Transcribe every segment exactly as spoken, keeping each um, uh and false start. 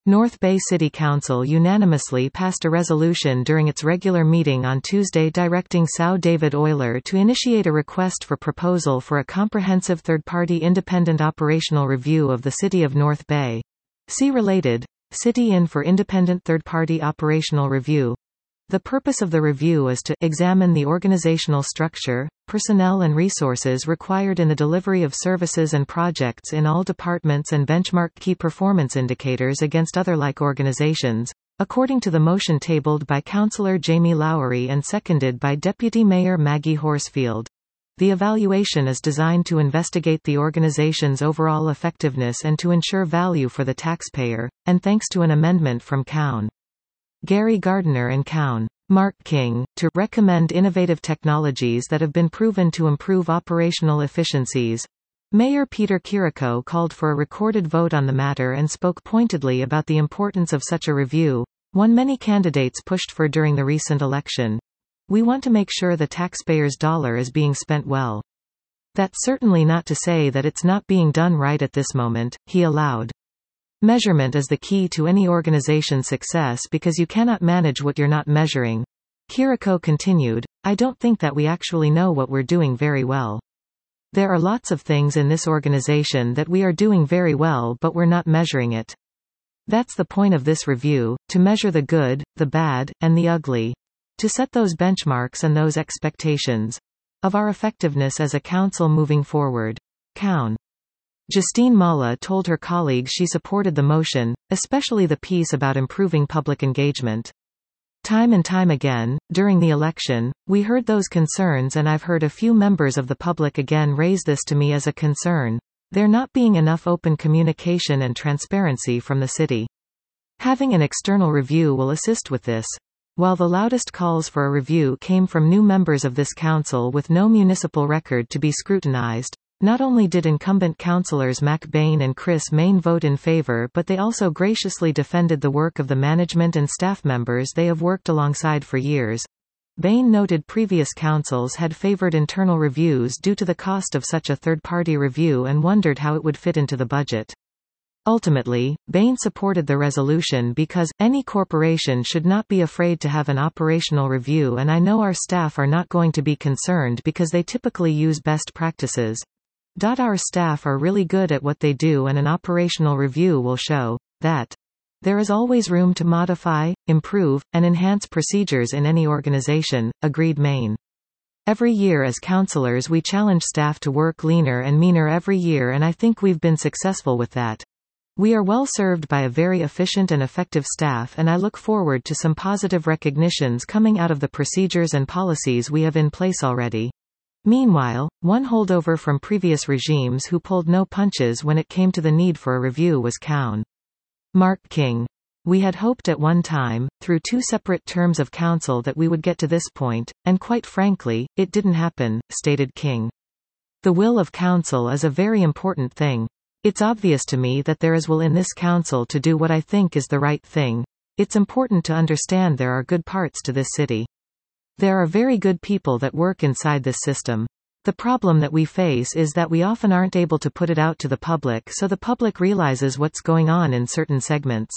North Bay City Council unanimously passed a resolution during its regular meeting on Tuesday directing S O U David Euler to initiate a request for proposal for a comprehensive third-party independent operational review of the City of North Bay. See related. City in for independent third-party operational review. The purpose of the review is to examine the organizational structure, personnel and resources required in the delivery of services and projects in all departments and benchmark key performance indicators against other like organizations, according to the motion tabled by Councillor Jamie Lowery and seconded by Deputy Mayor Maggie Horsfield. The evaluation is designed to investigate the organization's overall effectiveness and to ensure value for the taxpayer, and thanks to an amendment from Coun. Gary Gardiner and Coun. Mark King, to recommend innovative technologies that have been proven to improve operational efficiencies. Mayor Peter Kiriko called for a recorded vote on the matter and spoke pointedly about the importance of such a review, one many candidates pushed for during the recent election. We want to make sure the taxpayer's dollar is being spent well. That's certainly not to say that it's not being done right at this moment, he allowed. Measurement is the key to any organization's success because you cannot manage what you're not measuring. Kiriko continued, I don't think that we actually know what we're doing very well. There are lots of things in this organization that we are doing very well but we're not measuring it. That's the point of this review, to measure the good, the bad, and the ugly. To set those benchmarks and those expectations of our effectiveness as a council moving forward. Coun. Justine Mala told her colleagues she supported the motion, especially the piece about improving public engagement. Time and time again, during the election, we heard those concerns and I've heard a few members of the public again raise this to me as a concern. There not being enough open communication and transparency from the city. Having an external review will assist with this. While the loudest calls for a review came from new members of this council with no municipal record to be scrutinized, not only did incumbent councillors Mac Bain and Chris Main vote in favour but they also graciously defended the work of the management and staff members they have worked alongside for years. Bain noted previous councils had favoured internal reviews due to the cost of such a third-party review and wondered how it would fit into the budget. Ultimately, Bain supported the resolution because, any corporation should not be afraid to have an operational review and I know our staff are not going to be concerned because they typically use best practices. Our staff are really good at what they do and an operational review will show that there is always room to modify, improve, and enhance procedures in any organization, agreed Main. Every year as councillors we challenge staff to work leaner and meaner every year and I think we've been successful with that. We are well served by a very efficient and effective staff and I look forward to some positive recognitions coming out of the procedures and policies we have in place already. Meanwhile, one holdover from previous regimes who pulled no punches when it came to the need for a review was Coun. Mark King. We had hoped at one time, through two separate terms of council that we would get to this point, and quite frankly, it didn't happen, stated King. The will of council is a very important thing. It's obvious to me that there is will in this council to do what I think is the right thing. It's important to understand there are good parts to this city. There are very good people that work inside this system. The problem that we face is that we often aren't able to put it out to the public so the public realizes what's going on in certain segments.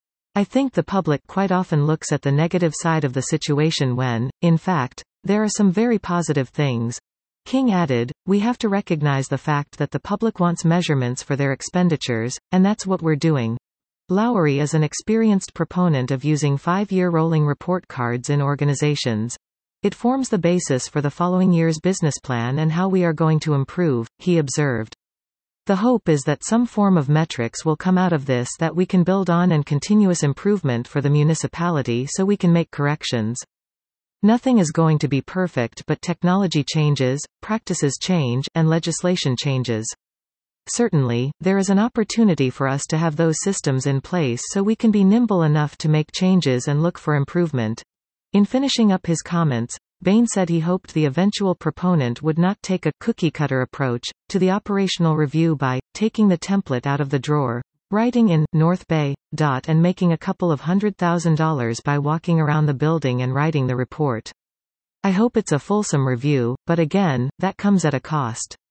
I think the public quite often looks at the negative side of the situation when, in fact, there are some very positive things. King added, we have to recognize the fact that the public wants measurements for their expenditures, and that's what we're doing. Lowery is an experienced proponent of using five-year rolling report cards in organizations. It forms the basis for the following year's business plan and how we are going to improve, he observed. The hope is that some form of metrics will come out of this that we can build on and continuous improvement for the municipality so we can make corrections. Nothing is going to be perfect but technology changes, practices change, and legislation changes. Certainly, there is an opportunity for us to have those systems in place so we can be nimble enough to make changes and look for improvement. In finishing up his comments, Bain said he hoped the eventual proponent would not take a cookie-cutter approach to the operational review by taking the template out of the drawer, writing in North Bay, dot, and making a couple of hundred thousand dollars by walking around the building and writing the report. I hope it's a fulsome review, but again, that comes at a cost.